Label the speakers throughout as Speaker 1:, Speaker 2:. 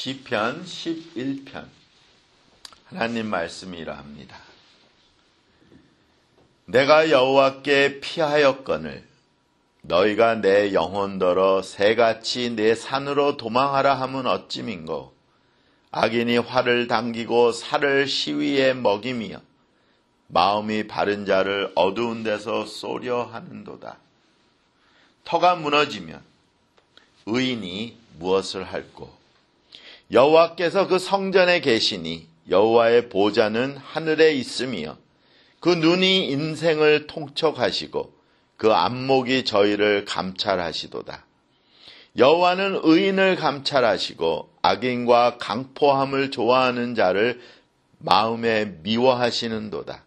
Speaker 1: 시편 11편 하나님 말씀이 이러합니다. 내가 여호와께 피하였거늘 너희가 내 영혼더러 새같이 내 산으로 도망하라 함은 어찌민고. 악인이 활을 당기고 살을 시위에 먹이며 마음이 바른 자를 어두운 데서 쏘려 하는도다. 터가 무너지면 의인이 무엇을 할꼬. 여호와께서 그 성전에 계시니 여호와의 보좌는 하늘에 있으며 그 눈이 인생을 통촉하시고 그 안목이 저희를 감찰하시도다. 여호와는 의인을 감찰하시고 악인과 강포함을 좋아하는 자를 마음에 미워하시는도다.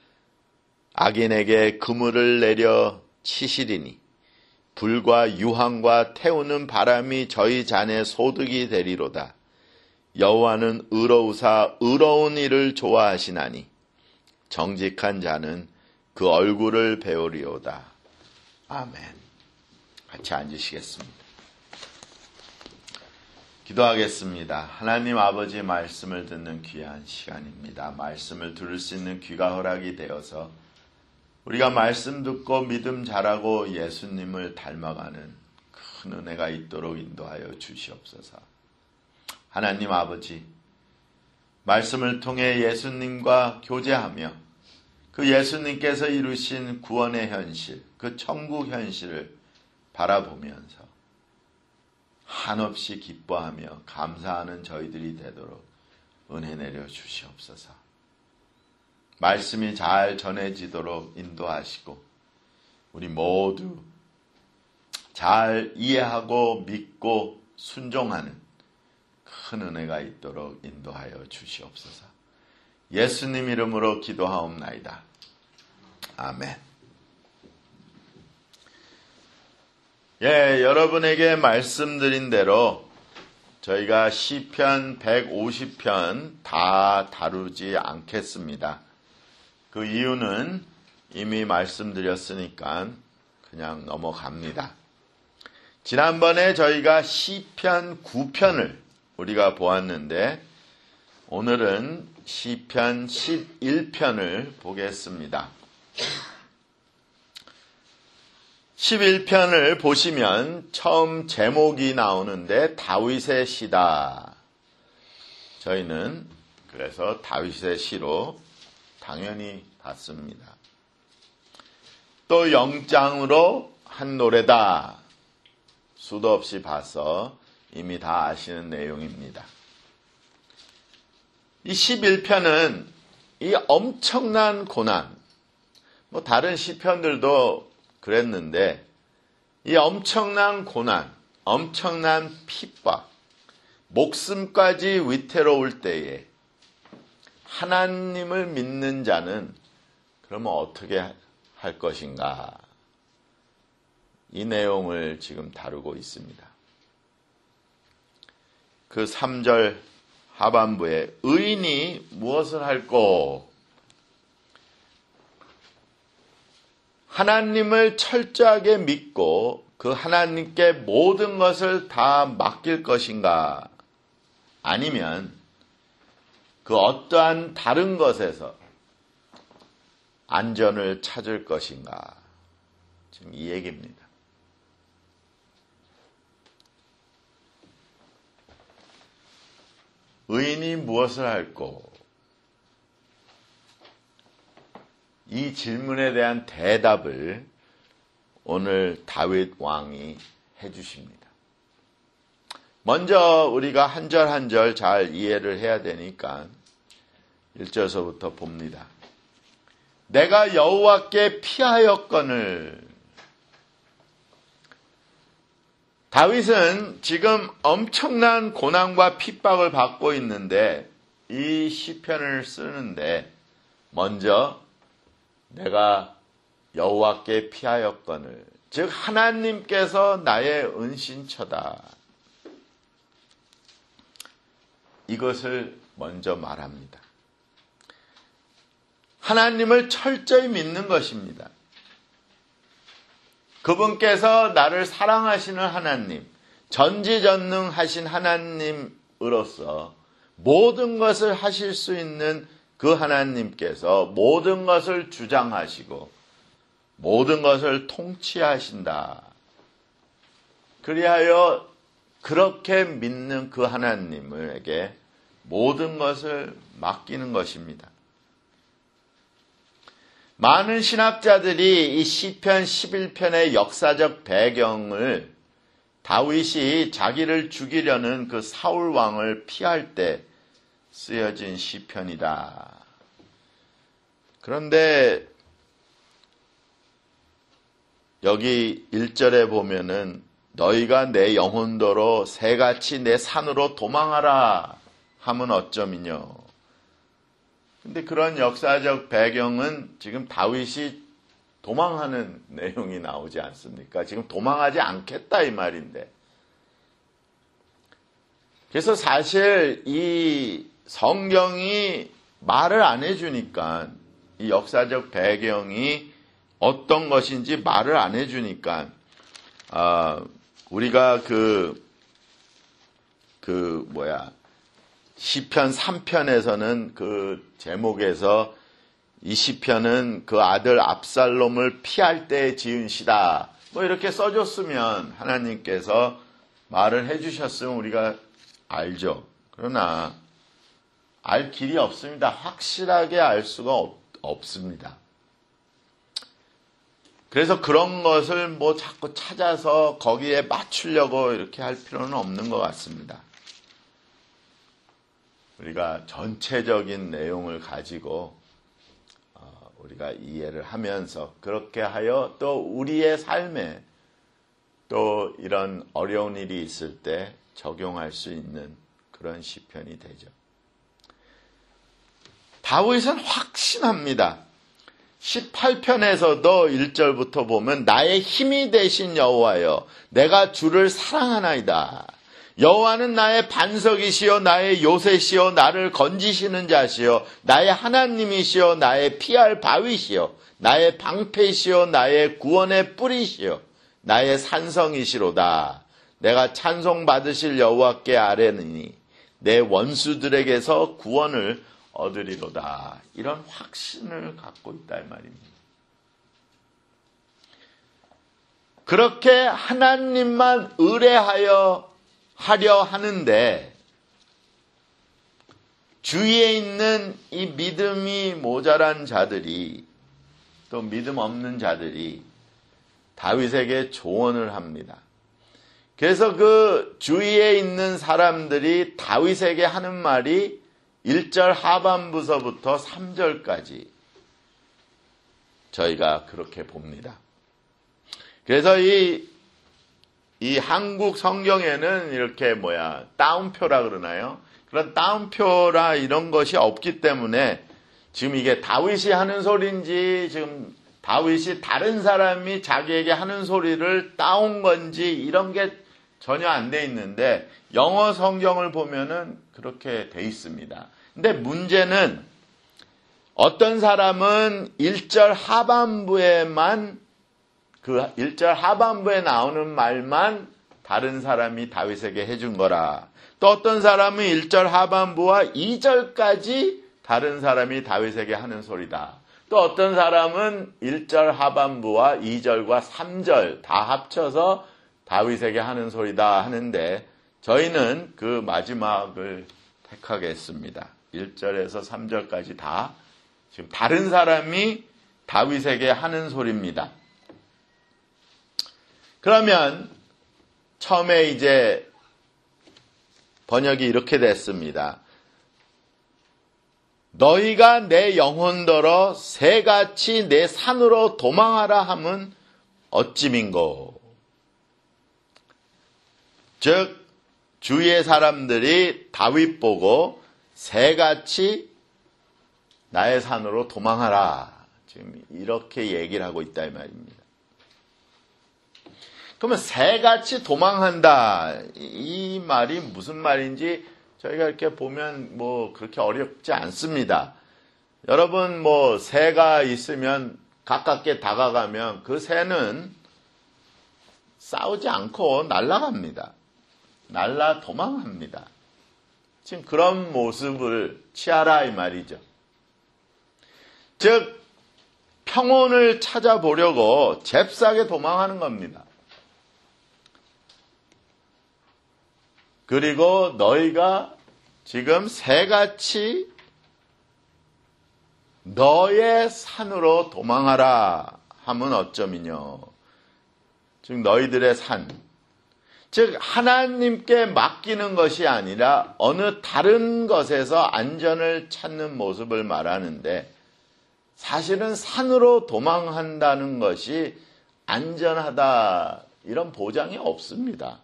Speaker 1: 악인에게 그물을 내려 치시리니 불과 유황과 태우는 바람이 저희 잔에 소득이 되리로다. 여호와는 의로우사 의로운 일을 좋아하시나니 정직한 자는 그 얼굴을 배우리오다. 아멘. 같이 앉으시겠습니다. 기도하겠습니다. 하나님 아버지 말씀을 듣는 귀한 시간입니다. 말씀을 들을 수 있는 귀가 허락이 되어서 우리가 말씀 듣고 믿음 자라고 예수님을 닮아가는 큰 은혜가 있도록 인도하여 주시옵소서. 하나님 아버지, 말씀을 통해 예수님과 교제하며 그 예수님께서 이루신 구원의 현실, 그 천국 현실을 바라보면서 한없이 기뻐하며 감사하는 저희들이 되도록 은혜 내려 주시옵소서. 말씀이 잘 전해지도록 인도하시고 우리 모두 잘 이해하고 믿고 순종하는 큰 은혜가 있도록 인도하여 주시옵소서. 예수님 이름으로 기도하옵나이다. 아멘. 여러분에게 말씀드린 대로 저희가 시편 150편 다 다루지 않겠습니다. 그 이유는 이미 말씀드렸으니까 그냥 넘어갑니다. 지난번에 저희가 시편 9편을 우리가 보았는데 오늘은 시편 11편을 보겠습니다. 11편을 보시면 처음 제목이 나오는데 다윗의 시다. 저희는 그래서 다윗의 시로 당연히 봤습니다. 또 영장으로 한 노래다. 수도 없이 봐서 이미 다 아시는 내용입니다. 이 11편은 이 엄청난 고난, 다른 시편들도 그랬는데 이 엄청난 고난, 엄청난 핍박, 목숨까지 위태로울 때에 하나님을 믿는 자는 그러면 어떻게 할 것인가? 이 내용을 지금 다루고 있습니다. 그 3절 하반부에 의인이 무엇을 할꼬? 하나님을 철저하게 믿고 그 하나님께 모든 것을 다 맡길 것인가? 아니면 그 어떠한 다른 것에서 안전을 찾을 것인가? 지금 이 얘기입니다. 의인이 무엇을 할꼬? 이 질문에 대한 대답을 오늘 다윗 왕이 해주십니다. 먼저 우리가 한 절 한 절 잘 이해를 해야 되니까 1절서부터 봅니다. 내가 여호와께 피하였거늘. 다윗은 지금 엄청난 고난과 핍박을 받고 있는데 이 시편을 쓰는데 먼저 내가 여호와께 피하였거늘, 즉 하나님께서 나의 은신처다. 이것을 먼저 말합니다. 하나님을 철저히 믿는 것입니다. 그분께서 나를 사랑하시는 하나님, 전지전능하신 하나님 하나님으로서 모든 것을 하실 수 있는 그 하나님께서 모든 것을 주장하시고 모든 것을 통치하신다. 그리하여 그렇게 믿는 그 하나님에게 모든 것을 맡기는 것입니다. 많은 신학자들이 이 시편 11편의 역사적 배경을 다윗이 자기를 죽이려는 그 사울 왕을 피할 때 쓰여진 시편이다. 그런데 여기 1절에 보면은 너희가 내 영혼도로 새같이 내 산으로 도망하라 하면 어쩌미뇨. 근데 그런 역사적 배경은 지금 다윗이 도망하는 내용이 나오지 않습니까? 지금 도망하지 않겠다 이 말인데. 그래서 사실 이 성경이 말을 안 해주니까 이 역사적 배경이 어떤 것인지 말을 안 해주니까 우리가 시편 3편에서는 그 제목에서 이 시편은 그 아들 압살롬을 피할 때 지은 시다. 뭐 이렇게 써줬으면 하나님께서 말을 해주셨으면 우리가 알죠. 그러나 알 길이 없습니다. 확실하게 알 수가 없습니다. 그래서 그런 것을 뭐 자꾸 찾아서 거기에 맞추려고 이렇게 할 필요는 없는 것 같습니다. 우리가 전체적인 내용을 가지고 우리가 이해를 하면서 그렇게 하여 또 우리의 삶에 또 이런 어려운 일이 있을 때 적용할 수 있는 그런 시편이 되죠. 다윗은 확신합니다. 18편에서도 1절부터 보면 나의 힘이 되신 여호와여 내가 주를 사랑하나이다. 여호와는 나의 반석이시요 나의 요새시요 나를 건지시는 자시요 나의 하나님이시요 나의 피할 바위시요 나의 방패시요 나의 구원의 뿌리시요 나의 산성이시로다. 내가 찬송받으실 여호와께 아뢰느니 내 원수들에게서 구원을 얻으리로다. 이런 확신을 갖고 있다 이 말입니다. 그렇게 하나님만 의뢰하여 하려 하는데 주위에 있는 이 믿음이 모자란 자들이 또 믿음 없는 자들이 다윗에게 조언을 합니다. 그래서 그 주위에 있는 사람들이 다윗에게 하는 말이 1절 하반부서부터 3절까지 저희가 그렇게 봅니다. 그래서 이 한국 성경에는 이렇게 따옴표라 그러나요? 그런 따옴표라 이런 것이 없기 때문에 지금 이게 다윗이 하는 소리인지 지금 다윗이 다른 사람이 자기에게 하는 소리를 따온 건지 이런 게 전혀 안 돼 있는데 영어 성경을 보면은 그렇게 돼 있습니다. 근데 문제는 어떤 사람은 1절 하반부에만 그 1절 하반부에 나오는 말만 다른 사람이 다윗에게 해준 거라. 또 어떤 사람은 1절 하반부와 2절까지 다른 사람이 다윗에게 하는 소리다. 또 어떤 사람은 1절 하반부와 2절과 3절 다 합쳐서 다윗에게 하는 소리다 하는데 저희는 그 마지막을 택하겠습니다. 1절에서 3절까지 다 지금 다른 사람이 다윗에게 하는 소리입니다. 그러면 처음에 이제 번역이 이렇게 됐습니다. 너희가 내 영혼더러 새같이 내 산으로 도망하라 함은 어찌민고. 즉 주위의 사람들이 다윗 보고 새같이 나의 산으로 도망하라. 지금 이렇게 얘기를 하고 있다 이 말입니다. 그러면 새같이 도망한다. 이 말이 무슨 말인지 저희가 이렇게 보면 그렇게 어렵지 않습니다. 여러분 새가 있으면 가깝게 다가가면 그 새는 싸우지 않고 날아갑니다. 날아 도망합니다. 지금 그런 모습을 취하라 이 말이죠. 즉 평온을 찾아보려고 잽싸게 도망하는 겁니다. 그리고 너희가 지금 새같이 너의 산으로 도망하라 하면 어쩌미뇨. 즉 너희들의 산, 즉 하나님께 맡기는 것이 아니라 어느 다른 것에서 안전을 찾는 모습을 말하는데, 사실은 산으로 도망한다는 것이 안전하다 이런 보장이 없습니다.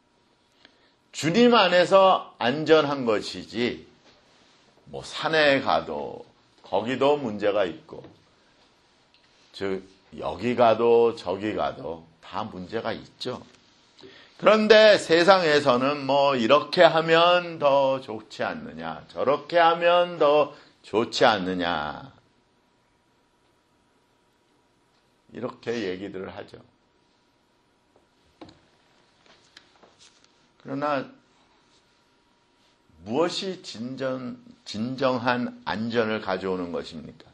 Speaker 1: 주님 안에서 안전한 것이지 뭐 산에 가도 거기도 문제가 있고, 즉 여기 가도 저기 가도 다 문제가 있죠. 그런데 세상에서는 뭐 이렇게 하면 더 좋지 않느냐, 저렇게 하면 더 좋지 않느냐, 이렇게 얘기들을 하죠. 그러나 무엇이 진정한 안전을 가져오는 것입니까?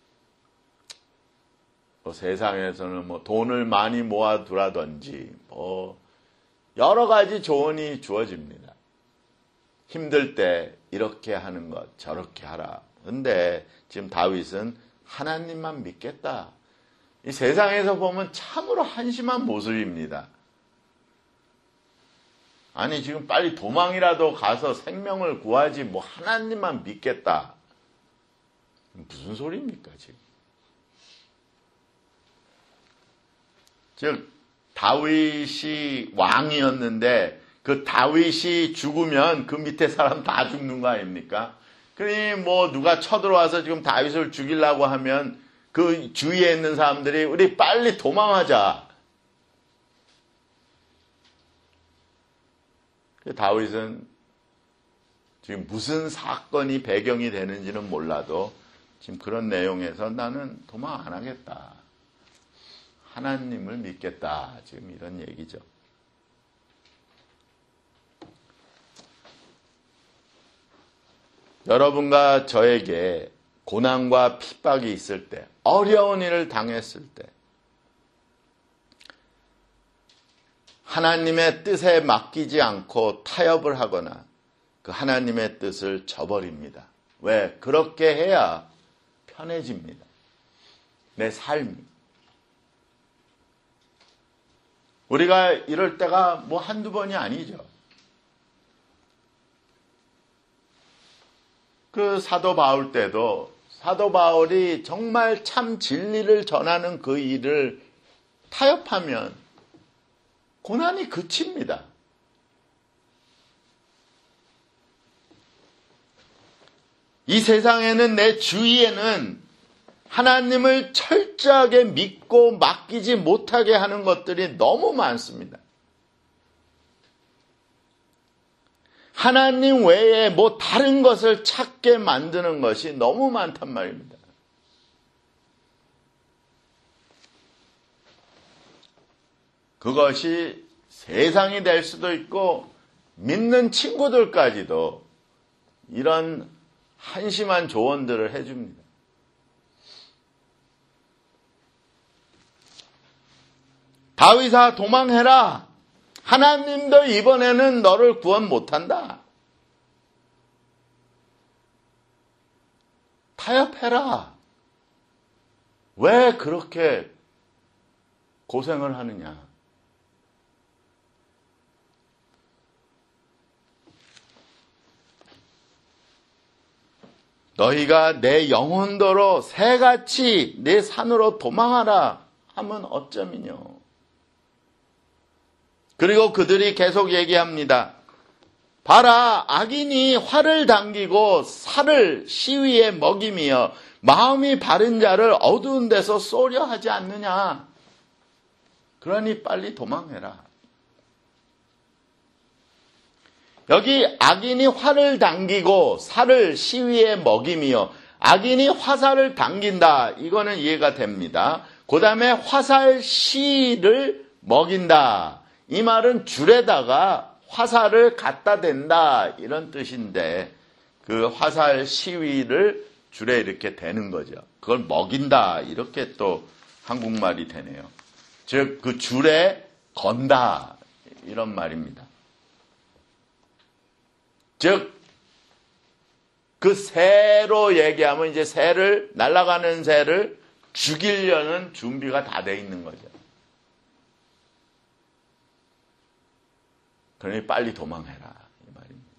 Speaker 1: 뭐 세상에서는 뭐 돈을 많이 모아두라든지 뭐 여러 가지 조언이 주어집니다. 힘들 때 이렇게 하는 것, 저렇게 하라. 근데 지금 다윗은 하나님만 믿겠다. 이 세상에서 보면 참으로 한심한 모습입니다. 아니 지금 빨리 도망이라도 가서 생명을 구하지 뭐 하나님만 믿겠다. 무슨 소리입니까 지금? 즉 다윗이 왕이었는데 그 다윗이 죽으면 그 밑에 사람 다 죽는 거 아닙니까? 그러니 뭐 누가 쳐들어와서 지금 다윗을 죽이려고 하면 그 주위에 있는 사람들이 우리 빨리 도망하자. 다윗은 지금 무슨 사건이 배경이 되는지는 몰라도 지금 그런 내용에서 나는 도망 안 하겠다. 하나님을 믿겠다. 지금 이런 얘기죠. 여러분과 저에게 고난과 핍박이 있을 때, 어려운 일을 당했을 때 하나님의 뜻에 맡기지 않고 타협을 하거나 그 하나님의 뜻을 저버립니다. 왜? 그렇게 해야 편해집니다. 내 삶이. 우리가 이럴 때가 뭐 한두 번이 아니죠. 그 사도 바울 때도 사도 바울이 정말 참 진리를 전하는 그 일을 타협하면 고난이 그칩니다. 이 세상에는 내 주위에는 하나님을 철저하게 믿고 맡기지 못하게 하는 것들이 너무 많습니다. 하나님 외에 뭐 다른 것을 찾게 만드는 것이 너무 많단 말입니다. 그것이 세상이 될 수도 있고 믿는 친구들까지도 이런 한심한 조언들을 해줍니다. 다윗아 도망해라. 하나님도 이번에는 너를 구원 못한다. 타협해라. 왜 그렇게 고생을 하느냐. 너희가 내 영혼도로 새같이 내 산으로 도망하라 하면 어쩌미뇨. 그리고 그들이 계속 얘기합니다. 봐라, 악인이 활을 당기고 살을 시위에 먹이며 마음이 바른 자를 어두운 데서 쏘려 하지 않느냐. 그러니 빨리 도망해라. 여기 악인이 활을 당기고 살을 시위에 먹이며, 악인이 화살을 당긴다. 이거는 이해가 됩니다. 그 다음에 화살 시를 먹인다. 이 말은 줄에다가 화살을 갖다 댄다 이런 뜻인데 그 화살 시위를 줄에 이렇게 대는 거죠. 그걸 먹인다 이렇게 또 한국말이 되네요. 즉 그 줄에 건다 이런 말입니다. 즉 그 새로 얘기하면 이제 새를 날아가는 새를 죽이려는 준비가 다 돼 있는 거죠. 그러니 빨리 도망해라 이 말입니다.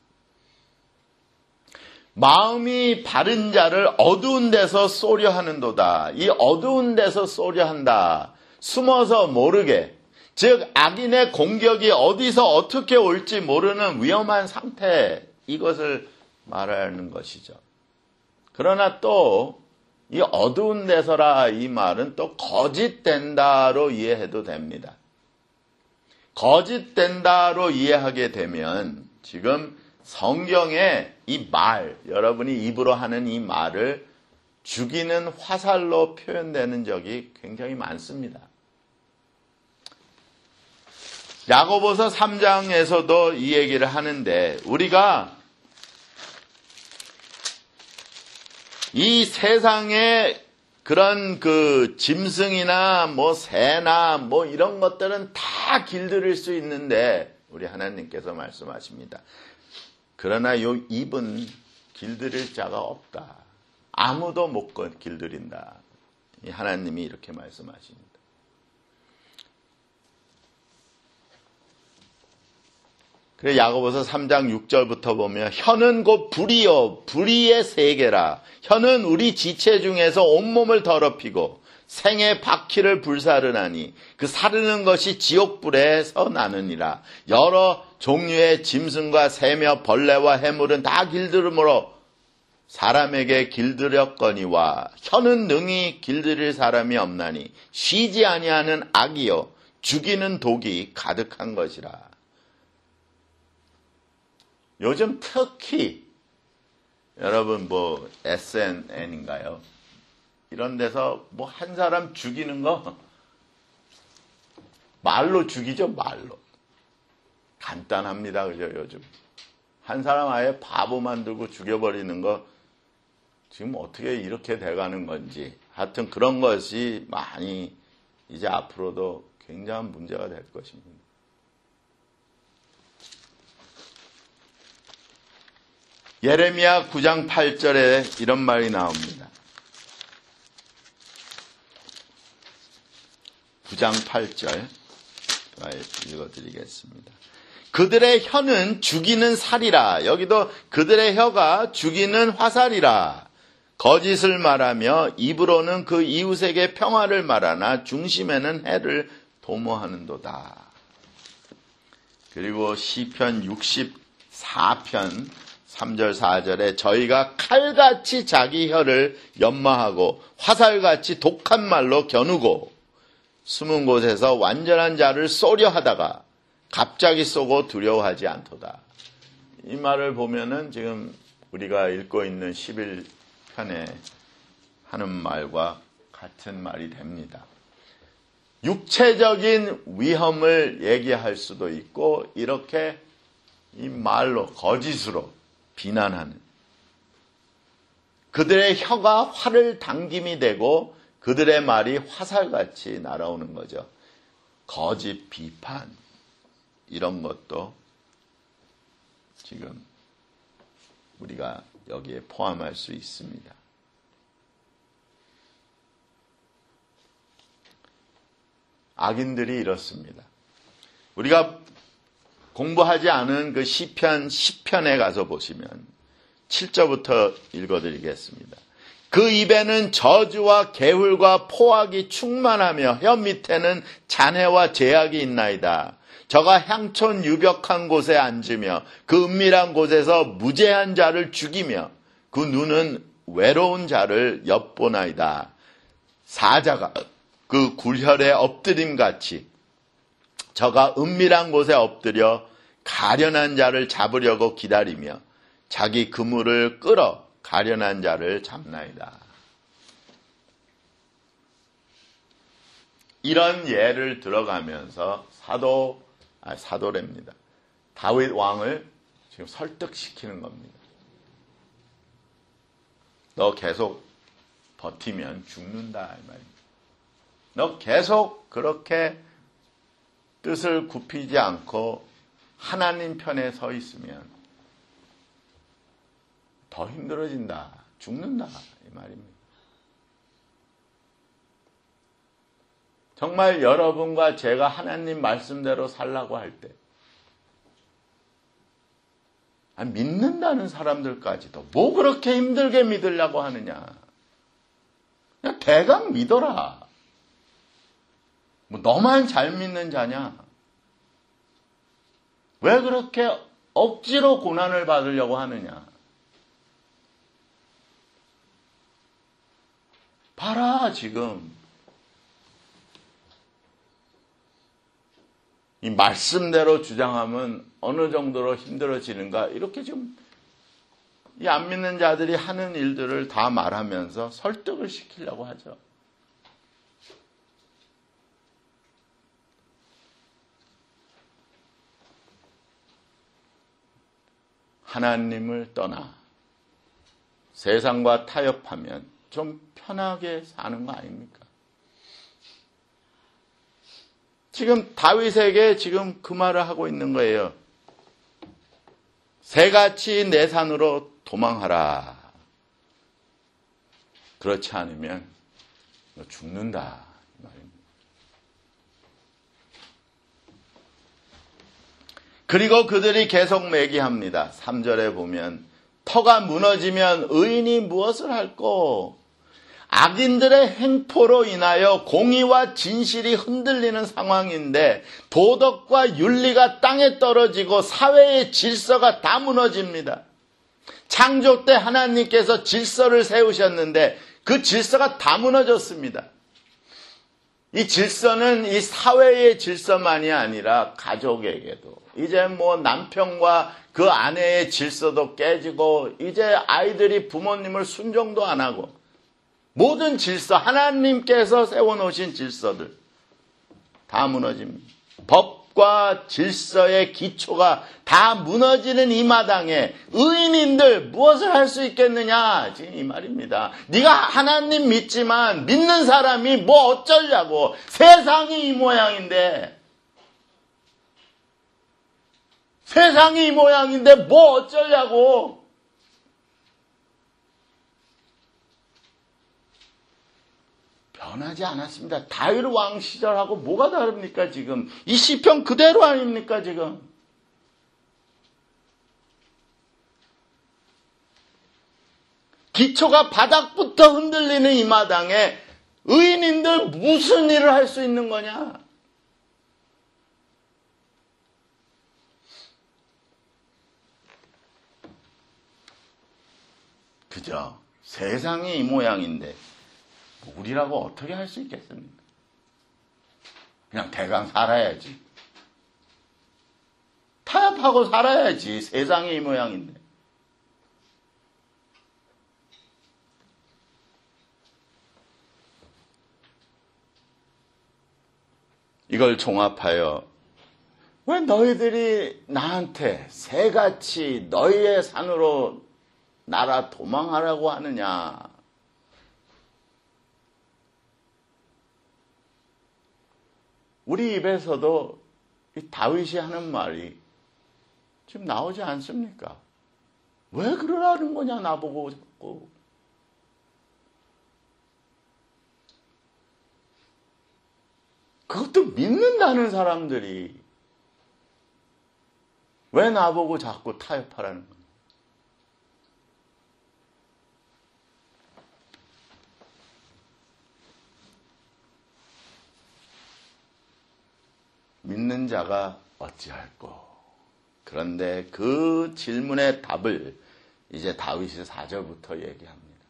Speaker 1: 마음이 바른 자를 어두운 데서 쏘려 하는도다. 이 어두운 데서 쏘려 한다. 숨어서 모르게. 즉 악인의 공격이 어디서 어떻게 올지 모르는 위험한 상태 이것을 말하는 것이죠. 그러나 또 이 어두운 데서라 이 말은 또 거짓된다로 이해해도 됩니다. 거짓된다로 이해하게 되면 지금 성경에 이 말, 여러분이 입으로 하는 이 말을 죽이는 화살로 표현되는 적이 굉장히 많습니다. 야고보서 3장에서도 이 얘기를 하는데 우리가 이 세상에 그런 그 짐승이나 뭐 새나 뭐 이런 것들은 다 길들일 수 있는데 우리 하나님께서 말씀하십니다. 그러나 요 입은 길들일 자가 없다. 아무도 못 길들인다. 이 하나님이 이렇게 말씀하십니다. 그래 야고보서 3장 6절부터 보면 혀는 곧 불이요 불의의 세계라. 혀는 우리 지체 중에서 온몸을 더럽히고 생의 바퀴를 불사르나니 그 사르는 것이 지옥불에서 나느니라. 여러 종류의 짐승과 새며 벌레와 해물은 다 길들음으로 사람에게 길들였거니와 혀는 능히 길들일 사람이 없나니 쉬지 아니하는 악이요 죽이는 독이 가득한 것이라. 요즘 특히 여러분 뭐 SNN인가요? 이런 데서 뭐 한 사람 죽이는 거 말로 죽이죠, 말로. 간단합니다. 그죠, 요즘. 한 사람 아예 바보 만들고 죽여버리는 거 지금 어떻게 이렇게 돼가는 건지. 하여튼 그런 것이 많이 이제 앞으로도 굉장한 문제가 될 것입니다. 예레미야 9장 8절에 이런 말이 나옵니다. 9장 8절 읽어드리겠습니다. 그들의 혀는 죽이는 살이라. 여기도 그들의 혀가 죽이는 화살이라. 거짓을 말하며 입으로는 그 이웃에게 평화를 말하나 중심에는 해를 도모하는도다. 그리고 시편 64편 3절 4절에 저희가 칼같이 자기 혀를 연마하고 화살같이 독한 말로 겨누고 숨은 곳에서 완전한 자를 쏘려 하다가 갑자기 쏘고 두려워하지 않도다. 이 말을 보면은 지금 우리가 읽고 있는 11편에 하는 말과 같은 말이 됩니다. 육체적인 위험을 얘기할 수도 있고 이렇게 이 말로 거짓으로 비난하는 그들의 혀가 활을 당김이 되고 그들의 말이 화살같이 날아오는 거죠. 거짓 비판 이런 것도 지금 우리가 여기에 포함할 수 있습니다. 악인들이 이렇습니다. 우리가 공부하지 않은 그 시편 10편에 가서 보시면 7절부터 읽어드리겠습니다. 그 입에는 저주와 개울과 포악이 충만하며 혀 밑에는 잔해와 제약이 있나이다. 저가 향촌 유벽한 곳에 앉으며 그 은밀한 곳에서 무죄한 자를 죽이며 그 눈은 외로운 자를 엿보나이다. 사자가 그 굴혈에 엎드림같이 저가 은밀한 곳에 엎드려 가련한 자를 잡으려고 기다리며 자기 그물을 끌어 가련한 자를 잡나이다. 이런 예를 들어가면서 사도랍니다. 다윗 왕을 지금 설득시키는 겁니다. 너 계속 버티면 죽는다 이 말입니다. 너 계속 그렇게 뜻을 굽히지 않고 하나님 편에 서 있으면 더 힘들어진다. 죽는다 이 말입니다. 정말 여러분과 제가 하나님 말씀대로 살라고 할 때 믿는다는 사람들까지도 뭐 그렇게 힘들게 믿으려고 하느냐. 그냥 대강 믿어라. 뭐 너만 잘 믿는 자냐. 왜 그렇게 억지로 고난을 받으려고 하느냐. 봐라 지금. 이 말씀대로 주장하면 어느 정도로 힘들어지는가 이렇게 지금 이 안 믿는 자들이 하는 일들을 다 말하면서 설득을 시키려고 하죠. 하나님을 떠나 세상과 타협하면 좀 편하게 사는 거 아닙니까? 지금 다윗에게 지금 그 말을 하고 있는 거예요. 새같이 내 산으로 도망하라. 그렇지 않으면 너 죽는다. 그리고 그들이 계속 매기합니다. 3절에 보면 터가 무너지면 의인이 무엇을 할꼬? 악인들의 행포로 인하여 공의와 진실이 흔들리는 상황인데 도덕과 윤리가 땅에 떨어지고 사회의 질서가 다 무너집니다. 창조 때 하나님께서 질서를 세우셨는데 그 질서가 다 무너졌습니다. 이 질서는 이 사회의 질서만이 아니라 가족에게도 이제 뭐 남편과 그 아내의 질서도 깨지고 이제 아이들이 부모님을 순종도 안 하고 모든 질서, 하나님께서 세워놓으신 질서들 다 무너집니다. 법과 질서의 기초가 다 무너지는 이 마당에 의인인들 무엇을 할 수 있겠느냐 지금 이 말입니다. 네가 하나님 믿지만 믿는 사람이 뭐 어쩌려고. 세상이 이 모양인데 세상이 이 모양인데 뭐 어쩌려고. 변하지 않았습니다. 다윗 왕 시절하고 뭐가 다릅니까 지금. 이 시편 그대로 아닙니까 지금. 기초가 바닥부터 흔들리는 이 마당에 의인인들 무슨 일을 할 수 있는 거냐. 그죠. 세상이 이 모양인데 우리라고 어떻게 할 수 있겠습니까? 그냥 대강 살아야지. 타협하고 살아야지. 세상이 이 모양인데. 이걸 종합하여 왜 너희들이 나한테 새같이 너희의 산으로 나라 도망하라고 하느냐. 우리 입에서도 이 다윗이 하는 말이 지금 나오지 않습니까? 왜 그러라는 거냐 나보고 자꾸. 그것도 믿는다는 사람들이 왜 나보고 자꾸 타협하라는 거냐. 믿는 자가 어찌할꼬. 그런데 그 질문의 답을 이제 다윗이 4절부터 얘기합니다.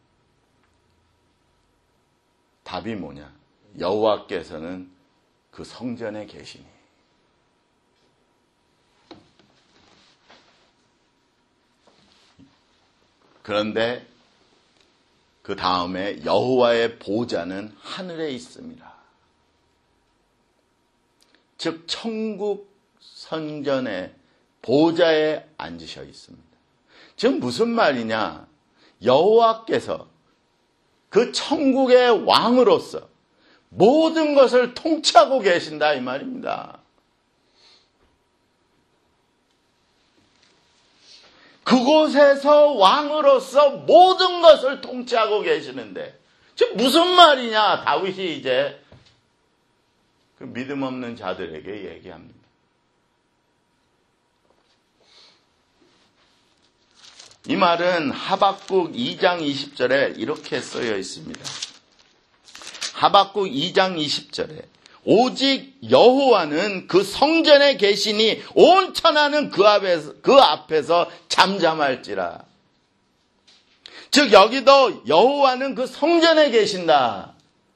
Speaker 1: 답이 뭐냐? 여호와께서는 그 성전에 계시니. 그런데 그 다음에 여호와의 보좌는 하늘에 있습니다. 즉 천국 성전에 보좌에 앉으셔 있습니다. 지금 무슨 말이냐? 여호와께서 그 천국의 왕으로서 모든 것을 통치하고 계신다 이 말입니다. 그곳에서 왕으로서 모든 것을 통치하고 계시는데 지금 무슨 말이냐? 다윗이 이제 그 믿음 없는 자들에게 얘기합니다. 이 말은 하박국 2장 20절에 이렇게 쓰여 있습니다. 하박국 2장 20절에 오직 여호와는 그 성전에 계시니 온 천하는 그 앞에서 잠잠할지라. 즉 여기도 여호와는 그 성전에 계신다.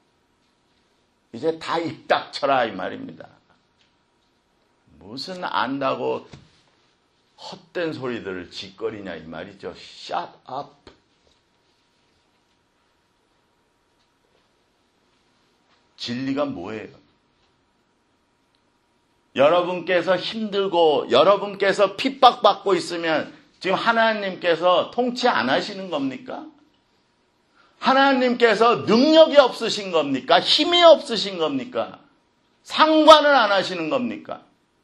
Speaker 1: 이제 다 입 닥쳐라 이 말입니다. 무슨 안다고 헛된 소리들을 짓거리냐 이 말이죠. Shut up. 진리가 뭐예요? 여러분께서 힘들고 여러분께서 핍박받고 있으면 지금 하나님께서 통치 안 하시는 겁니까? 하나님께서 능력이 없으신 겁니까? 힘이 없으신 겁니까? 상관을 안 하시는 겁니까?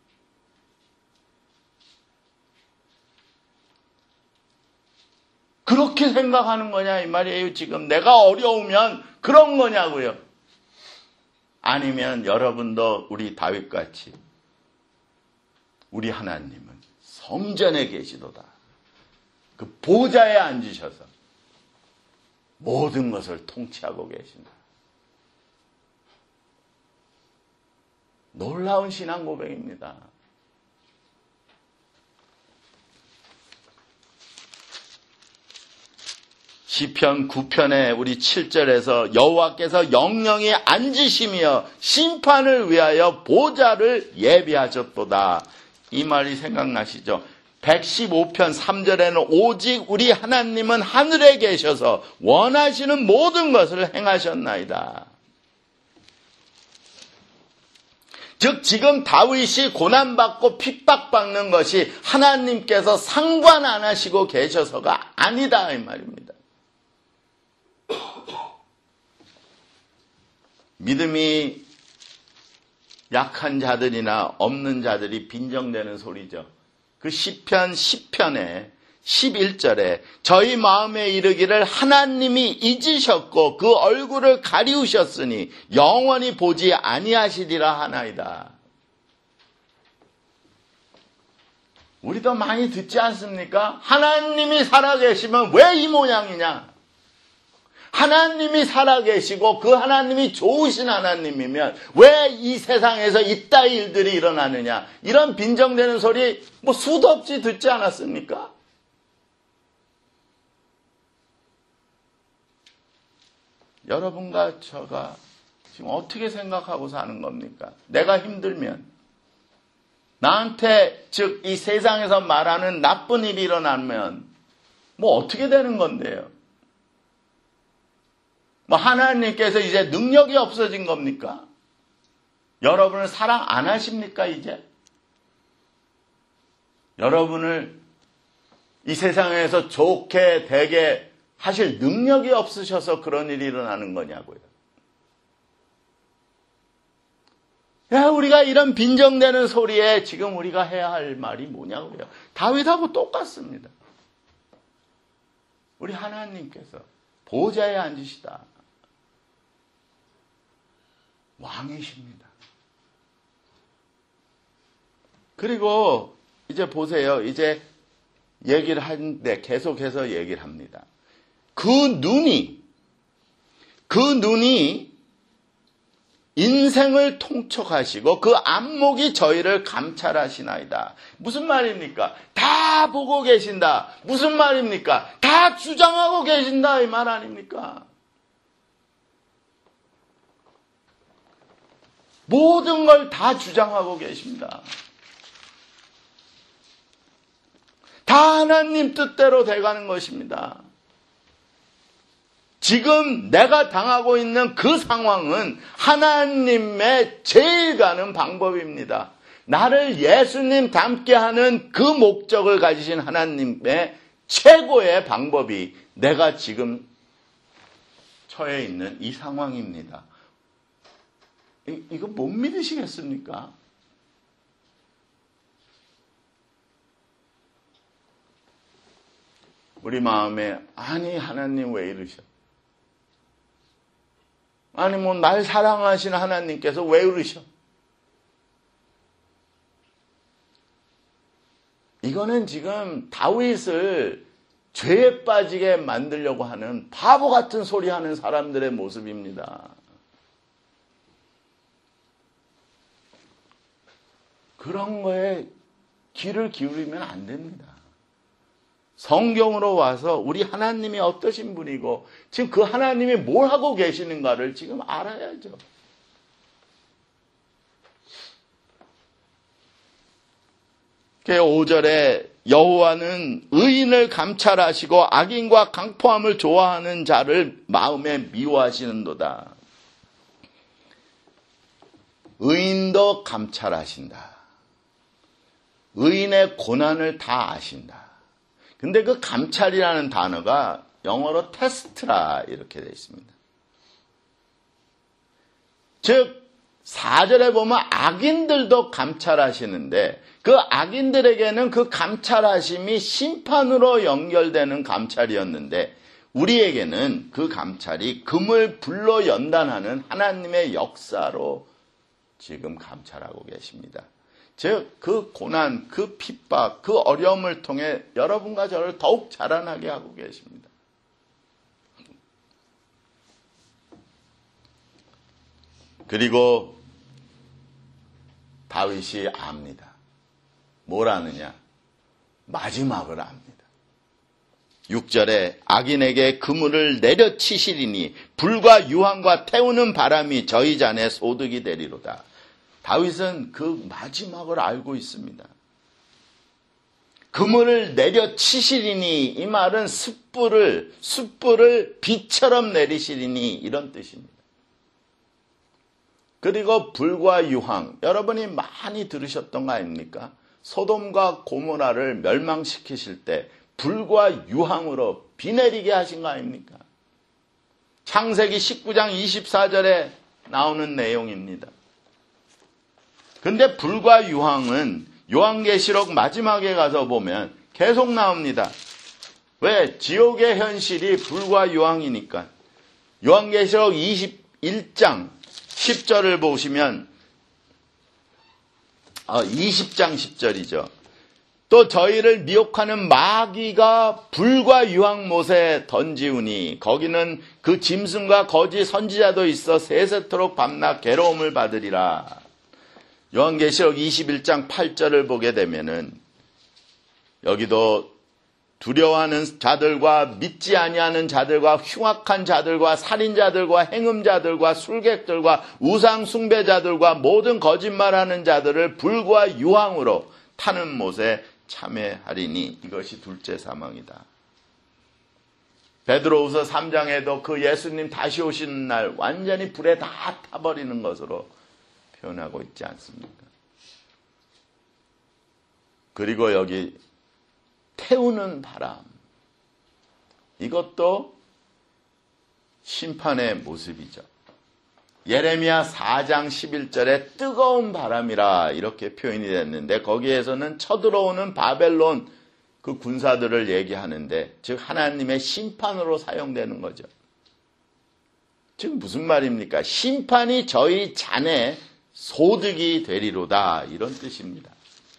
Speaker 1: 그렇게 생각하는 거냐 이 말이에요. 지금 내가 어려우면 그런 거냐고요. 아니면 여러분도 우리 다윗같이 우리 하나님은 성전에 계시도다. 그 보좌에 앉으셔서 모든 것을 통치하고 계신다. 놀라운 신앙 고백입니다. 시편 9편에 우리 7절에서 여호와께서 영영히 앉으시며 심판을 위하여 보좌를 예비하셨도다. 이 말이 생각나시죠? 115편 3절에는 오직 우리 하나님은 하늘에 계셔서 원하시는 모든 것을 행하셨나이다. 즉 지금 다윗이 고난받고 핍박받는 것이 하나님께서 상관 안 하시고 계셔서가 아니다 이 말입니다. 믿음이 약한 자들이나 없는 자들이 빈정대는 소리죠. 그 시편 10편에 11절에 저희 마음에 이르기를 하나님이 잊으셨고 그 얼굴을 가리우셨으니 영원히 보지 아니하시리라 하나이다. 우리도 많이 듣지 않습니까? 하나님이 살아계시면 왜 이 모양이냐? 하나님이 살아계시고 그 하나님이 좋으신 하나님이면 왜 이 세상에서 이따위 일들이 일어나느냐? 이런 빈정대는 소리 뭐 수도 없이 듣지 않았습니까? 여러분과 저가 지금 어떻게 생각하고 사는 겁니까? 내가 힘들면 나한테 즉 이 세상에서 말하는 나쁜 일이 일어나면 뭐 어떻게 되는 건데요? 뭐 하나님께서 이제 능력이 없어진 겁니까? 여러분을 사랑 안 하십니까 이제? 여러분을 이 세상에서 좋게 되게 하실 능력이 없으셔서 그런 일이 일어나는 거냐고요. 야, 우리가 이런 빈정대는 소리에 지금 우리가 해야 할 말이 뭐냐고요. 다윗하고 똑같습니다. 우리 하나님께서 보좌에 앉으시다. 왕이십니다. 그리고 이제 보세요. 이제 얘기를 하는데 계속해서 얘기를 합니다. 그 눈이 인생을 통촉하시고 그 안목이 저희를 감찰하시나이다. 무슨 말입니까? 다 보고 계신다. 무슨 말입니까? 다 주장하고 계신다 이 말 아닙니까? 모든 걸 다 주장하고 계십니다. 다 하나님 뜻대로 돼가는 것입니다. 지금 내가 당하고 있는 그 상황은 하나님의 제일 가는 방법입니다. 나를 예수님 닮게 하는 그 목적을 가지신 하나님의 최고의 방법이 내가 지금 처해 있는 이 상황입니다. 이거 못 믿으시겠습니까? 우리 마음에 아니 하나님 왜 이러셔? 아니 뭐 날 사랑하시는 하나님께서 왜 이러셔? 이거는 지금 다윗을 죄에 빠지게 만들려고 하는 바보 같은 소리 하는 사람들의 모습입니다. 그런 거에 귀를 기울이면 안 됩니다. 성경으로 와서 우리 하나님이 어떠신 분이고 지금 그 하나님이 뭘 하고 계시는가를 지금 알아야죠. 그 5절에 여호와는 의인을 감찰하시고 악인과 강포함을 좋아하는 자를 마음에 미워하시는도다. 의인도 감찰하신다. 의인의 고난을 다 아신다. 근데 그 감찰이라는 단어가 영어로 테스트라 이렇게 되어 있습니다. 즉 4절에 보면 악인들도 감찰하시는데 그 악인들에게는 그 감찰하심이 심판으로 연결되는 감찰이었는데 우리에게는 그 감찰이 금을 불로 연단하는 하나님의 역사로 지금 감찰하고 계십니다. 즉 그 고난, 그 핍박, 그 어려움을 통해 여러분과 저를 더욱 자라나게 하고 계십니다. 그리고 다윗이 압니다. 뭘 아느냐? 마지막을 압니다. 6절에 악인에게 그물을 내려치시리니 불과 유황과 태우는 바람이 저희 잔의 소득이 되리로다. 다윗은 그 마지막을 알고 있습니다. 그물을 내려치시리니 이 말은 숯불을 비처럼 내리시리니 이런 뜻입니다. 그리고 불과 유황, 여러분이 많이 들으셨던 거 아닙니까? 소돔과 고모라를 멸망시키실 때 불과 유황으로 비 내리게 하신 거 아닙니까? 창세기 19장 24절에 나오는 내용입니다. 근데 불과 유황은 요한계시록 마지막에 가서 보면 계속 나옵니다. 왜? 지옥의 현실이 불과 유황이니까. 요한계시록 21장 10절을 보시면 20장 10절이죠. 또 저희를 미혹하는 마귀가 불과 유황못에 던지우니 거기는 그 짐승과 거짓 선지자도 있어 세세토록 밤낮 괴로움을 받으리라. 요한계시록 21장 8절을 보게 되면은 여기도 두려워하는 자들과 믿지 아니하는 자들과 흉악한 자들과 살인자들과 행음자들과 술객들과 우상 숭배자들과 모든 거짓말하는 자들을 불과 유황으로 타는 못에 참회하리니 이것이 둘째 사망이다. 베드로후서 3장에도 그 예수님 다시 오시는 날 완전히 불에 다 타버리는 것으로 표현하고 있지 않습니까? 그리고 여기 태우는 바람, 이것도 심판의 모습이죠. 예레미야 4장 11절에 뜨거운 바람이라 이렇게 표현이 됐는데 거기에서는 쳐들어오는 바벨론 그 군사들을 얘기하는데 즉 하나님의 심판으로 사용되는 거죠. 즉 무슨 말입니까? 심판이 저희 잔의 소득이 되리로다 이런 뜻입니다.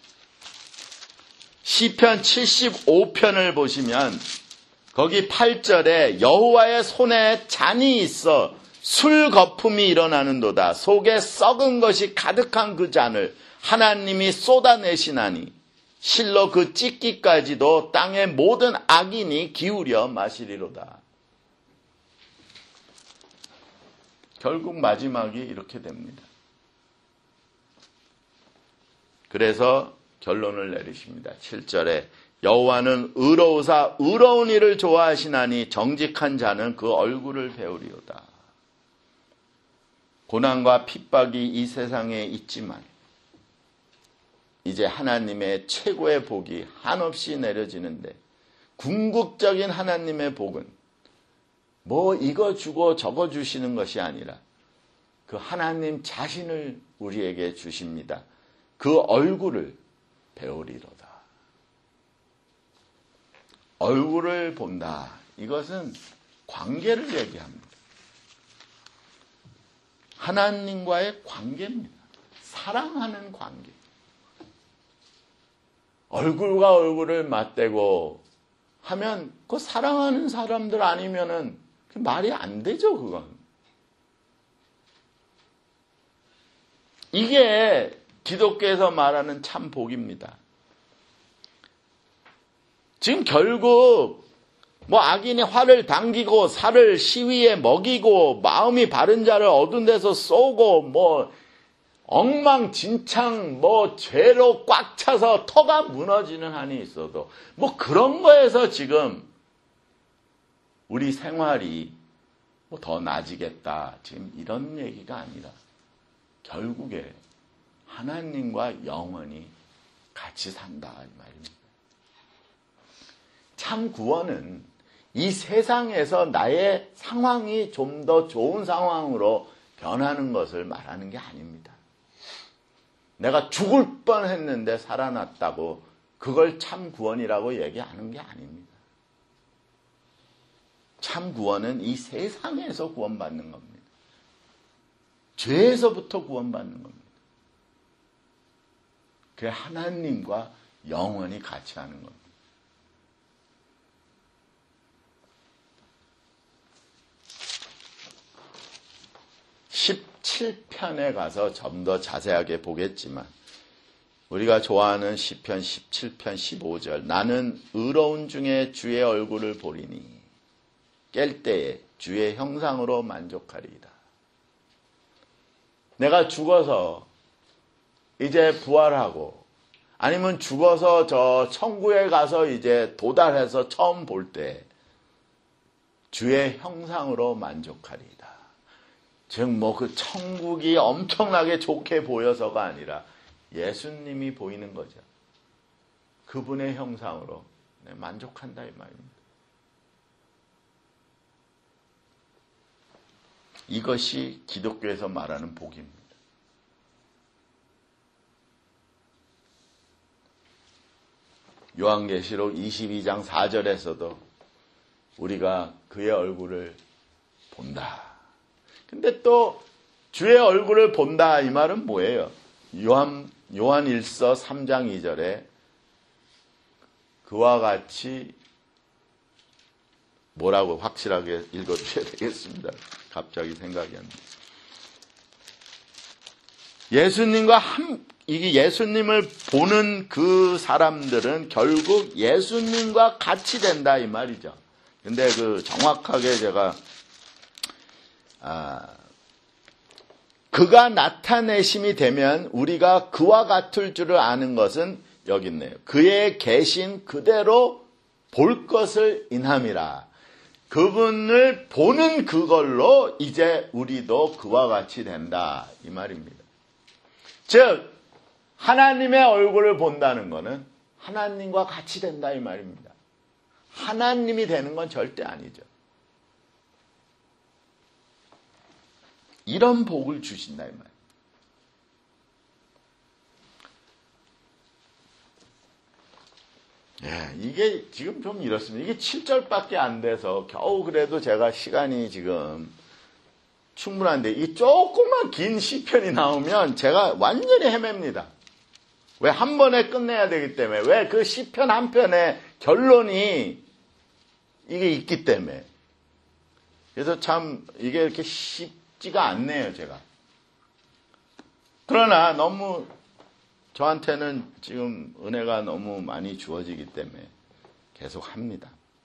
Speaker 1: 시편 75편을 보시면 거기 8절에 여호와의 손에 잔이 있어 술 거품이 일어나는도다. 속에 썩은 것이 가득한 그 잔을 하나님이 쏟아내시나니 실로 그 찢기까지도 땅의 모든 악인이 기울여 마시리로다. 결국 마지막이 이렇게 됩니다. 그래서 결론을 내리십니다. 7절에 여호와는 의로우사 의로운 일을 좋아하시나니 정직한 자는 그 얼굴을 배우리로다. 고난과 핍박이 이 세상에 있지만 이제 하나님의 최고의 복이 한없이 내려지는데, 궁극적인 하나님의 복은 뭐 이거 주고 저거 주시는 것이 아니라 그 하나님 자신을 우리에게 주십니다. 그 얼굴을 배우리로다. 얼굴을 본다. 이것은 관계를 얘기합니다. 하나님과의 관계입니다. 사랑하는 관계. 얼굴과 얼굴을 맞대고 하면 그 사랑하는 사람들 아니면은 말이 안 되죠, 그건. 이게 기독교에서 말하는 참 복입니다. 지금 결국 뭐 악인이 화를 당기고 살을 시위에 먹이고 마음이 바른 자를 어두운 데서 쏘고 뭐 엉망진창 뭐 죄로 꽉 차서 터가 무너지는 한이 있어도 뭐 그런 거에서 지금 우리 생활이 뭐 더 나아지겠다 지금 이런 얘기가 아니라 결국에 하나님과 영원히 같이 산다 이 말입니다. 참 구원은 이 세상에서 나의 상황이 좀 더 좋은 상황으로 변하는 것을 말하는 게 아닙니다. 내가 죽을 뻔했는데 살아났다고 그걸 참 구원이라고 얘기하는 게 아닙니다. 참 구원은 이 세상에서 구원받는 겁니다. 죄에서부터 구원받는 겁니다. 그게 하나님과 영원히 같이 하는 겁니다. 17편에 가서 좀 더 자세하게 보겠지만 우리가 좋아하는 시편 17편 15절 나는 의로운 중에 주의 얼굴을 보리니 깰 때에 주의 형상으로 만족하리이다. 내가 죽어서 이제 부활하고 아니면 죽어서 저 천국에 가서 이제 도달해서 처음 볼 때 주의 형상으로 만족하리이다. 즉 뭐 그 천국이 엄청나게 좋게 보여서가 아니라 예수님이 보이는 거죠. 그분의 형상으로 만족한다 이 말입니다. 이것이 기독교에서 말하는 복입니다. 요한계시록 22장 4절에서도 우리가 그의 얼굴을 본다. 근데 또 주의 얼굴을 본다 이 말은 뭐예요? 요한일서 3장 2절에 그와 같이 뭐라고 확실하게 읽어주셔야 되겠습니다. 갑자기 생각이 안 나요. 이게 예수님을 보는 그 사람들은 결국 예수님과 같이 된다 이 말이죠. 근데 그 정확하게 제가 그가 나타내심이 되면 우리가 그와 같을 줄을 아는 것은 여기 있네요. 그의 계신 그대로 볼 것을 인함이라. 그분을 보는 그걸로 이제 우리도 그와 같이 된다 이 말입니다. 즉 하나님의 얼굴을 본다는 것은 하나님과 같이 된다 이 말입니다. 하나님이 되는 건 절대 아니죠. 이런 복을 주신다 이 말이에요. 예, 이게 지금 좀 이렇습니다. 이게 7절밖에 안 돼서 겨우 그래도 제가 시간이 지금 충분한데 이 조금만 긴 시편이 나오면 제가 완전히 헤맵니다. 왜 한 번에 끝내야 되기 때문에 왜 그 시편 한 편의 결론이 이게 있기 때문에 그래서 참 이게 이렇게 쉽지가 않네요 제가. 그러나 너무 저한테는 지금 은혜가 너무 많이 주어지기 때문에 계속 합니다.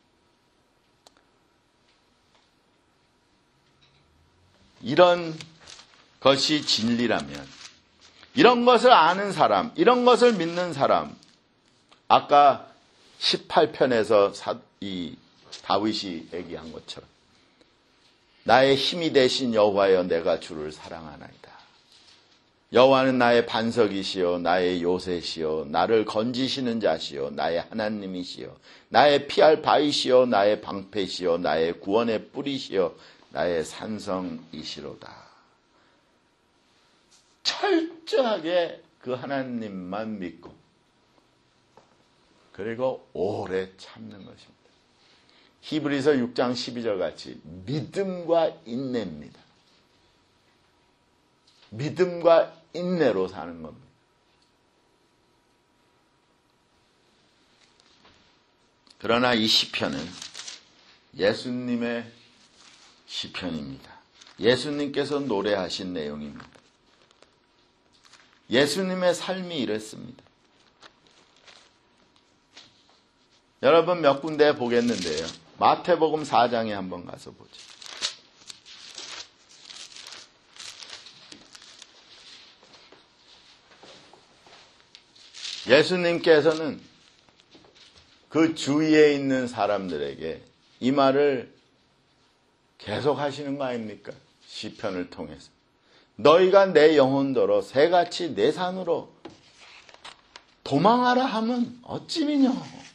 Speaker 1: 이런 것이 진리라면 이런 것을 아는 사람, 이런 것을 믿는 사람 아까 18편에서 이 다윗이 얘기한 것처럼 나의 힘이 되신 여호와여 내가 주를 사랑하나이다. 여호와는 나의 반석이시요 나의 요새시요 나를 건지시는 자시요 나의 하나님이시요 나의 피할 바위시요 나의 방패시요 나의 구원의 뿌리시요 나의 산성이시로다. 철저하게 그 하나님만 믿고 그리고 오래 참는 것입니다. 히브리서 6장 12절 같이 믿음과 인내입니다. 믿음과 인내로 사는 겁니다. 그러나 이 시편은 예수님의 시편입니다. 예수님께서 노래하신 내용입니다. 예수님의 삶이 이랬습니다. 여러분 몇 군데 보겠는데요. 마태복음 4장에 한번 가서 보죠. 예수님께서는 그 주위에 있는 사람들에게 이 말을 계속 하시는 거 아닙니까? 시편을 통해서. 너희가 내 영혼더러 새같이 내 산으로 도망하라 하면 어찌미뇨.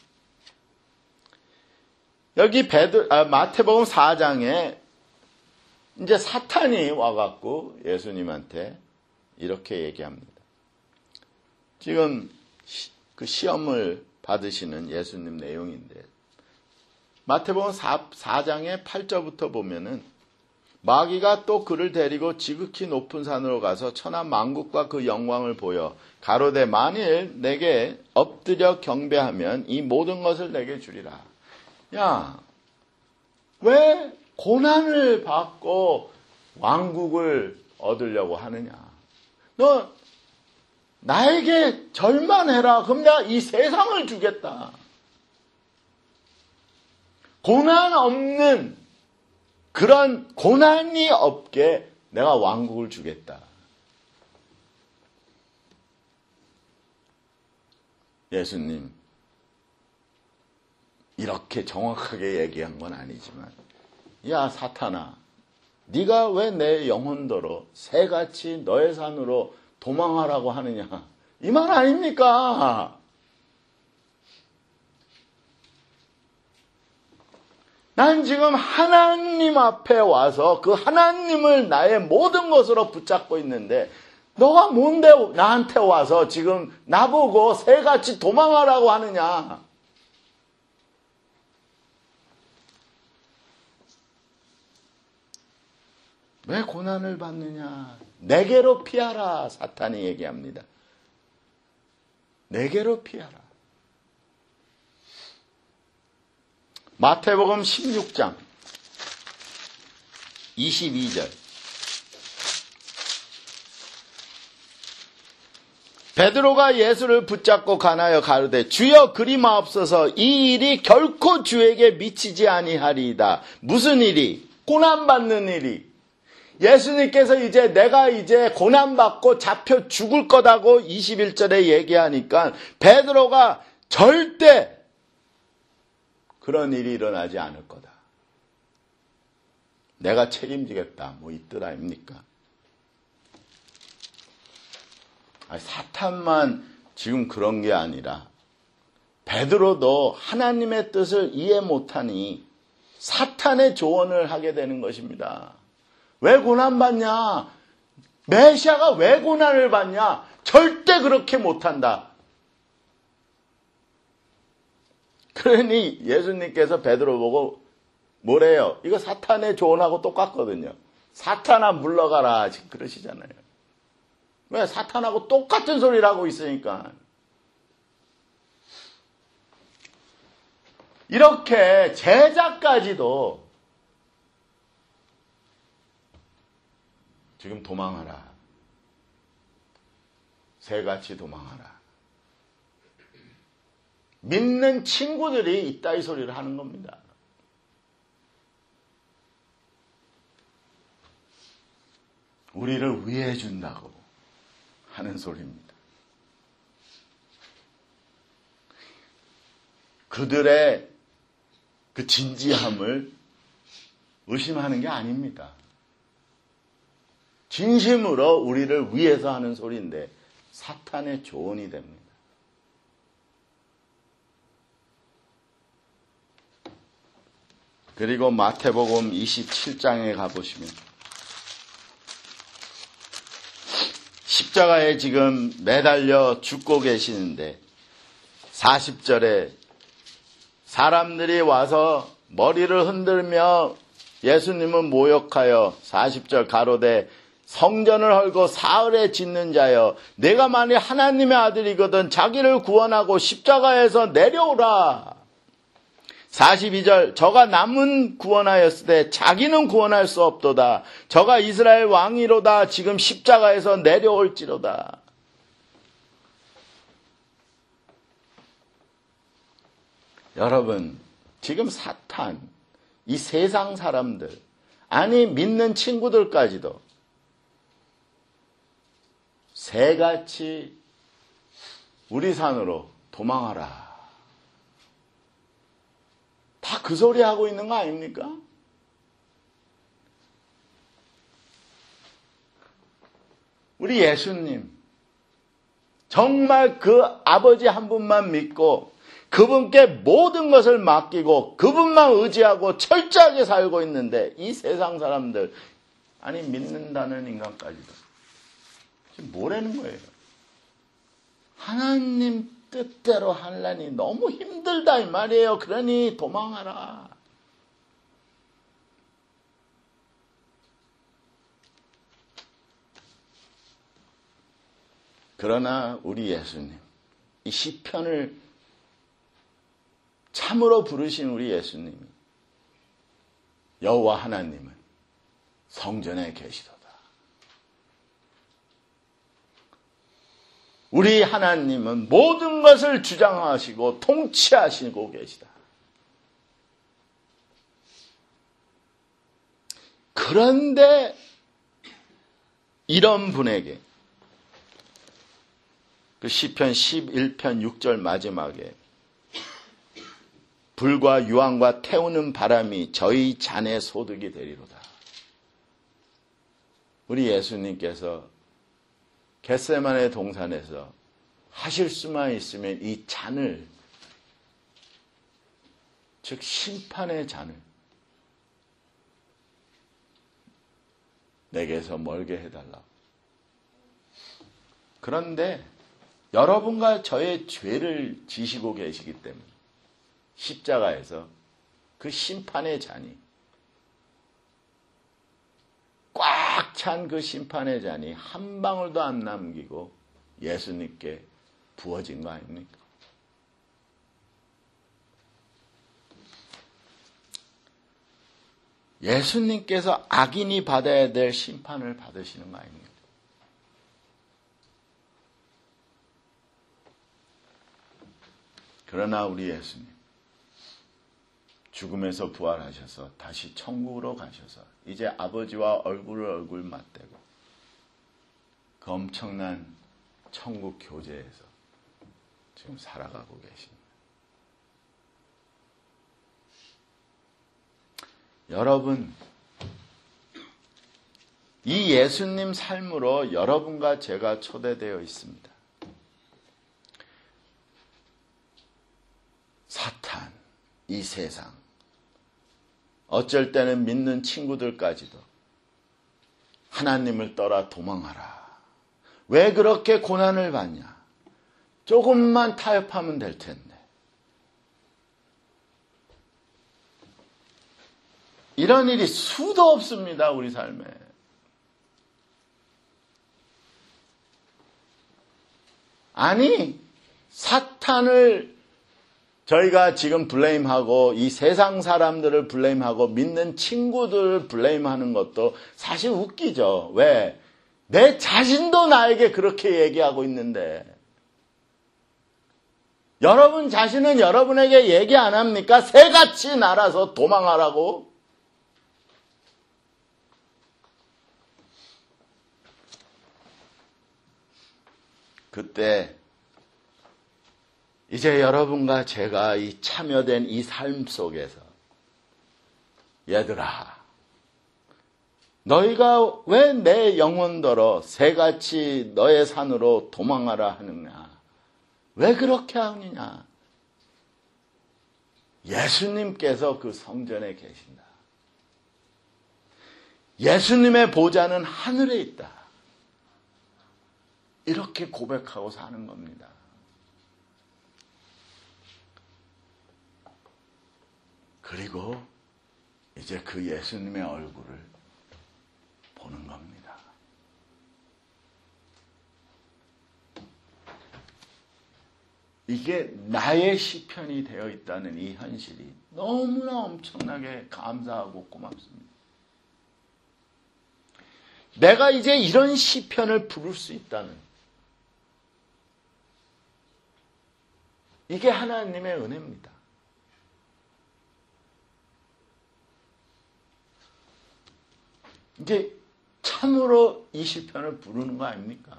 Speaker 1: 여기 마태복음 4장에 이제 사탄이 와갖고 예수님한테 이렇게 얘기합니다. 지금 그 시험을 받으시는 예수님 내용인데 마태복음 4장의 8절부터 보면은 마귀가 또 그를 데리고 지극히 높은 산으로 가서 천하 만국과 그 영광을 보여 가로되 만일 내게 엎드려 경배하면 이 모든 것을 내게 주리라. 야, 왜 고난을 받고 왕국을 얻으려고 하느냐? 너 나에게 절만 해라. 그럼 내가 이 세상을 주겠다. 고난 없는 그런 고난이 없게 내가 왕국을 주겠다. 예수님 이렇게 정확하게 얘기한 건 아니지만 야 사탄아 네가 왜 내 영혼더러 새같이 너의 산으로 도망하라고 하느냐. 이 말 아닙니까? 난 지금 하나님 앞에 와서 그 하나님을 나의 모든 것으로 붙잡고 있는데 너가 뭔데 나한테 와서 지금 나보고 새같이 도망하라고 하느냐. 왜 고난을 받느냐. 내게로 피하라. 사탄이 얘기합니다. 내게로 피하라. 마태복음 16장 22절 베드로가 예수를 붙잡고 가나여 가르되 주여 그리 마옵소서 이 일이 결코 주에게 미치지 아니하리이다. 무슨 일이? 고난받는 일이. 예수님께서 내가 고난받고 잡혀 죽을 거다고 21절에 얘기하니까 베드로가 절대 그런 일이 일어나지 않을 거다. 내가 책임지겠다. 뭐 이 뜻 아닙니까? 사탄만 지금 그런 게 아니라 베드로도 하나님의 뜻을 이해 못하니 사탄의 조언을 하게 되는 것입니다. 왜 고난받냐? 메시아가 왜 고난을 받냐? 절대 그렇게 못한다. 그러니 예수님께서 베드로 보고 뭐래요? 이거 사탄의 조언하고 똑같거든요. 사탄아 물러가라 지금 그러시잖아요. 왜? 사탄하고 똑같은 소리를 하고 있으니까. 이렇게 제자까지도 지금 도망하라. 새같이 도망하라. 믿는 친구들이 이따위 소리를 하는 겁니다. 우리를 위해 준다고 하는 소리입니다. 그들의 그 진지함을 의심하는 게 아닙니다. 진심으로 우리를 위해서 하는 소리인데 사탄의 조언이 됩니다. 그리고 마태복음 27장에 가보시면 십자가에 지금 매달려 죽고 계시는데 40절에 사람들이 와서 머리를 흔들며 예수님은 모욕하여 40절 가로되 성전을 헐고 사흘에 짓는 자여 내가 만일 하나님의 아들이거든 자기를 구원하고 십자가에서 내려오라. 42절 저가 남은 구원하였으되 자기는 구원할 수 없도다. 저가 이스라엘 왕이로다. 지금 십자가에서 내려올지로다. 여러분 지금 사탄 이 세상 사람들 아니 믿는 친구들까지도 새같이 우리 산으로 도망하라. 다 그 소리 하고 있는 거 아닙니까? 우리 예수님 정말 그 아버지 한 분만 믿고 그분께 모든 것을 맡기고 그분만 의지하고 철저하게 살고 있는데 이 세상 사람들 아니 믿는다는 인간까지도 지금 뭐라는 거예요? 하나님 뜻대로 하려니 너무 힘들다 이 말이에요. 그러니 도망하라. 그러나 우리 예수님 이 시편을 참으로 부르신 우리 예수님이 여호와 하나님은 성전에 계시도다. 우리 하나님은 모든 것을 주장하시고 통치하시고 계시다. 그런데 이런 분에게 그 시편 11편 6절 마지막에 불과 유황과 태우는 바람이 저희 잔의 소득이 되리로다. 우리 예수님께서 겟세마네 동산에서 하실 수만 있으면 이 잔을 즉 심판의 잔을 내게서 멀게 해달라고. 그런데 여러분과 저의 죄를 지시고 계시기 때문에 십자가에서 그 심판의 잔이 꽉 찬 그 심판의 잔이 한 방울도 안 남기고 예수님께 부어진 거 아닙니까? 예수님께서 악인이 받아야 될 심판을 받으시는 거 아닙니까? 그러나 우리 예수님 죽음에서 부활하셔서 다시 천국으로 가셔서 이제 아버지와 얼굴 맞대고 그 엄청난 천국 교제에서 지금 살아가고 계십니다. 여러분, 이 예수님 삶으로 여러분과 제가 초대되어 있습니다. 사탄, 이 세상, 어쩔 때는 믿는 친구들까지도 하나님을 떠나 도망하라. 왜 그렇게 고난을 받냐? 조금만 타협하면 될 텐데. 이런 일이 수도 없습니다, 우리 삶에. 아니, 사탄을 저희가 지금 블레임하고 이 세상 사람들을 블레임하고 믿는 친구들을 블레임하는 것도 사실 웃기죠. 왜? 내 자신도 나에게 그렇게 얘기하고 있는데 여러분 자신은 여러분에게 얘기 안 합니까? 새같이 날아서 도망하라고? 그때 이제 여러분과 제가 이 참여된 이 삶 속에서 얘들아, 너희가 왜 내 영혼더러 새같이 너의 산으로 도망하라 하느냐? 왜 그렇게 하느냐? 예수님께서 그 성전에 계신다. 예수님의 보좌는 하늘에 있다. 이렇게 고백하고 사는 겁니다. 그리고 이제 그 예수님의 얼굴을 보는 겁니다. 이게 나의 시편이 되어 있다는 이 현실이 너무나 엄청나게 감사하고 고맙습니다. 내가 이제 이런 시편을 부를 수 있다는, 이게 하나님의 은혜입니다. 이게 참으로 이 시편을 부르는 거 아닙니까?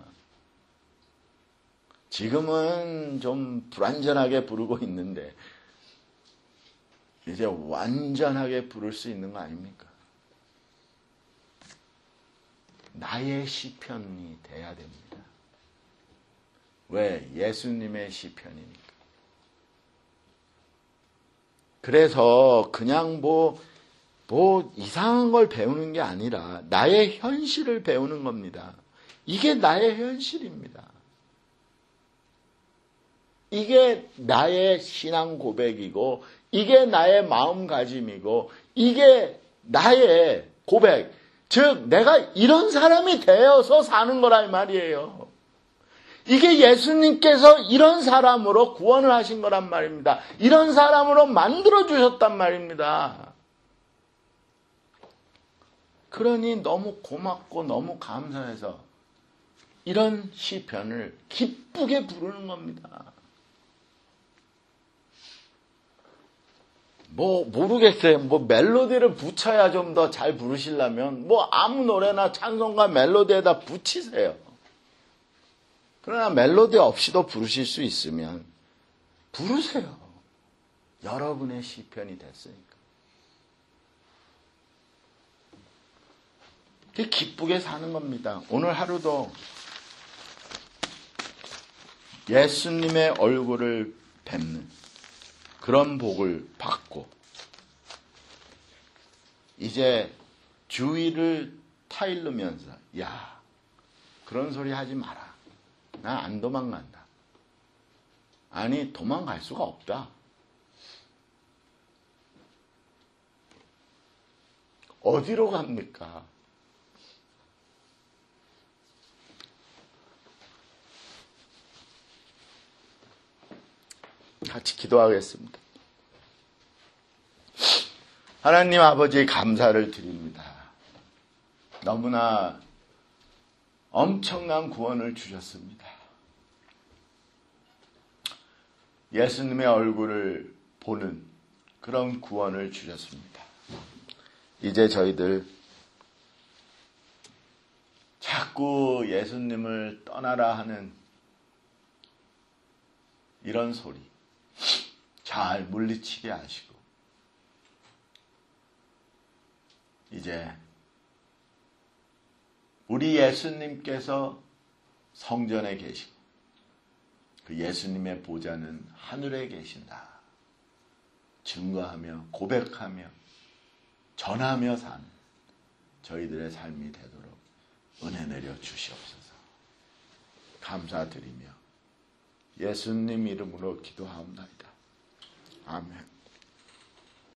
Speaker 1: 지금은 좀 불완전하게 부르고 있는데 이제 완전하게 부를 수 있는 거 아닙니까? 나의 시편이 돼야 됩니다. 왜? 예수님의 시편이니까. 그래서 그냥 뭐 이상한 걸 배우는 게 아니라 나의 현실을 배우는 겁니다. 이게 나의 현실입니다. 이게 나의 신앙 고백이고, 이게 나의 마음가짐이고, 이게 나의 고백. 즉, 내가 이런 사람이 되어서 사는 거란 말이에요. 이게 예수님께서 이런 사람으로 구원을 하신 거란 말입니다. 이런 사람으로 만들어주셨단 말입니다. 그러니 너무 고맙고 너무 감사해서 이런 시편을 기쁘게 부르는 겁니다. 모르겠어요. 멜로디를 붙여야 좀 더 잘 부르시려면 아무 노래나 찬송가 멜로디에다 붙이세요. 그러나 멜로디 없이도 부르실 수 있으면 부르세요. 여러분의 시편이 됐으니까. 기쁘게 사는 겁니다. 오늘 하루도 예수님의 얼굴을 뵙는 그런 복을 받고, 이제 주위를 타일르면서, 야, 그런 소리 하지 마라. 나 안 도망간다. 아니, 도망갈 수가 없다. 어디로 갑니까? 같이 기도하겠습니다. 하나님 아버지, 감사를 드립니다. 너무나 엄청난 구원을 주셨습니다. 예수님의 얼굴을 보는 그런 구원을 주셨습니다. 이제 저희들 자꾸 예수님을 떠나라 하는 이런 소리 잘 물리치게 하시고, 이제 우리 예수님께서 성전에 계시고 그 예수님의 보좌는 하늘에 계신다 증거하며 고백하며 전하며 사는 저희들의 삶이 되도록 은혜 내려 주시옵소서. 감사드리며 예수님 이름으로 기도하옵나이다. 아멘.